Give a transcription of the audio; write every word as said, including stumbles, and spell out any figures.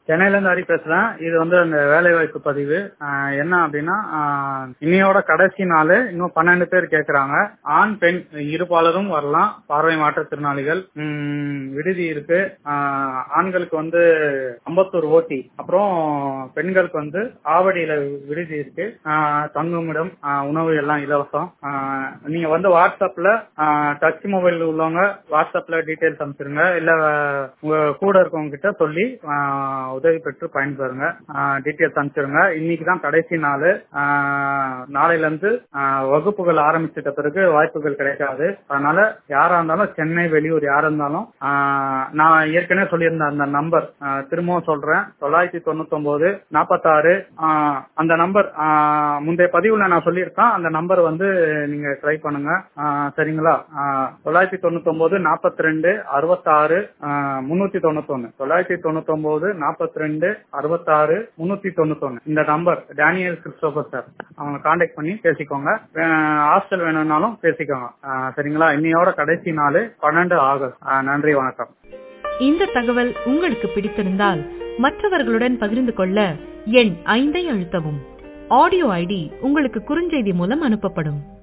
சென்னையில இருந்து ஹரி பேசுறேன். இது வந்து அந்த வேலை வாய்ப்பு பதிவு. ஆஹ் என்ன அப்படின்னா ஆஹ் இன்னையோட கடைசி நாள். இன்னும் பன்னெண்டு பேர் கேக்குறாங்க. ஆண் பெண் இருபாலரும் வரலாம். பார்வை மாற்றுத்திறனாளிகள். உம் விடுதி இருக்கு. ஆஹ் ஆண்களுக்கு வந்து அம்பத்தூர் ஓட்டி, அப்புறம் பெண்களுக்கு வந்து ஆவடியில விடுதி இருக்கு. ஆஹ் தங்குமிடம், ஆஹ் உணவு எல்லாம் இலவசம். ஆஹ் நீங்க வந்து வாட்ஸ்அப்ல டச் மொபைல் உள்ளவங்க வாட்ஸ்அப்ல டீடைல்ஸ் அனுப்பிச்சிருங்க. இல்ல உங்க கூட இருக்கவங்க கிட்ட சொல்லி ஆஹ் உதவி பெற்று பயன்பெறுங்க. டீடைல்ஸ் அனுப்பிச்சிருங்க. இன்னைக்கு தான் கடைசி நாள். நாளையில இருந்து ஆஹ் வகுப்புகள் ஆரம்பிச்சிட்ட பிறகு வாய்ப்புகள் கிடைக்காது. அதனால யாரா இருந்தாலும் சென்னை வெளியூர் யாரா இருந்தாலும் ஆஹ் நான் ஏற்கனவே சொல்லியிருந்த அந்த நம்பர் திரும்பவும் சொல்றேன். தொள்ளாயிரத்தி தொண்ணூத்தி ஒன்பது நாற்பத்தாறு அந்த நம்பர் முந்தைய பதிவுல நான் சொல்லியிருக்கேன். அந்த நம்பர் வந்து நீங்க ட்ரை பண்ணுங்க. சரிங்களா? தொள்ளாயிரத்தி தொண்ணூத்தி ஒன்பது நாற்பத்தி ரெண்டு அறுபத்தாறு முன்னூத்தி தொண்ணூத்தி ஒன்னு தொள்ளாயிரத்தி தொண்ணூத்தி ஒன்பது நாற்பத்தி ரெண்டு அறுபத்தாறு முன்னூத்தி தொண்ணூத்தி ஒன்னு இந்த நம்பர் டேனியல் கிறிஸ்டோபர் சார். அவங்க கான்டாக்ட் பண்ணி பேசிக்கோங்க. ஹாஸ்டல் வேணும்னாலும் பேசிக்கோங்க. சரிங்களா? இன்னையோட கடைசி நாள் பன்னெண்டு ஆகஸ்ட். நன்றி, வணக்கம். இந்த தகவல் உங்களுக்கு பிடித்திருந்தால் மற்றவர்களுடன் பகிர்ந்து கொள்ள எண் ஐந்தை அழுத்தவும். ஆடியோ ஐடி உங்களுக்கு குறுஞ்செய்தி மூலம் அனுப்பப்படும்.